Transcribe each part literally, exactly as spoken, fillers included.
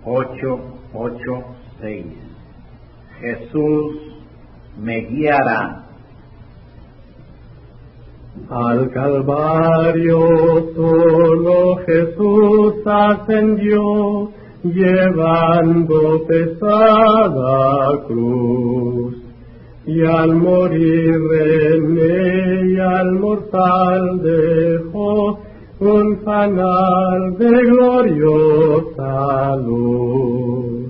ocho, ocho, seis. Jesús me guiará. Al Calvario solo Jesús ascendió, llevando pesada cruz, y al morir en ella al mortal dejó un fanal de gloriosa luz.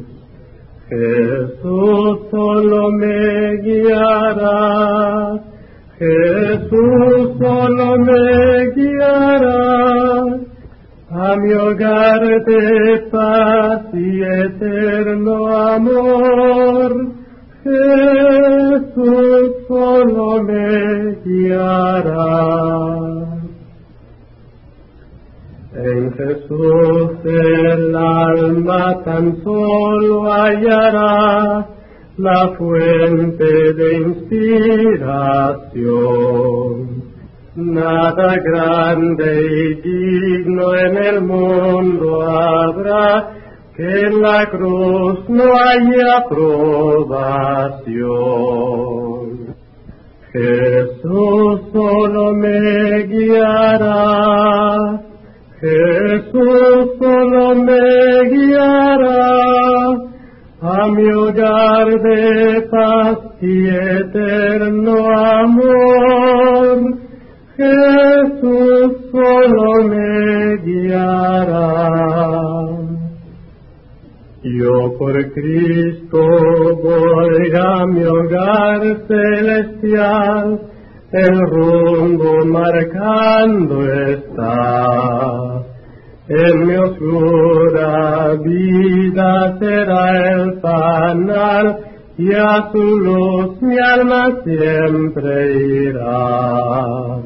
Jesús solo me guiará, Jesús solo me guiará a mi hogar de paz y eterno amor. Jesús solo me guiará. En Jesús el alma tan solo hallará la fuente de inspiración. Nada grande y digno en el mundo habrá que en la cruz no haya aprobación. Jesús solo me guiará, Jesús solo me guiará a mi hogar de paz y eterno amor. Jesús solo me guiará. Yo por Cristo voy a mi hogar celestial, el rumbo marcando está. En mi oscura vida será el fanal, y a su luz mi alma siempre irá.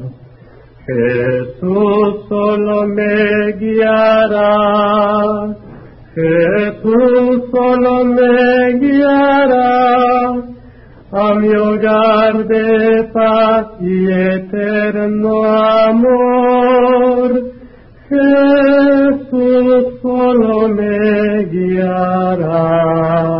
Jesús solo me guiará, Jesús solo me guiará a mi hogar de paz y eterno amor. Jesús solo me guiará.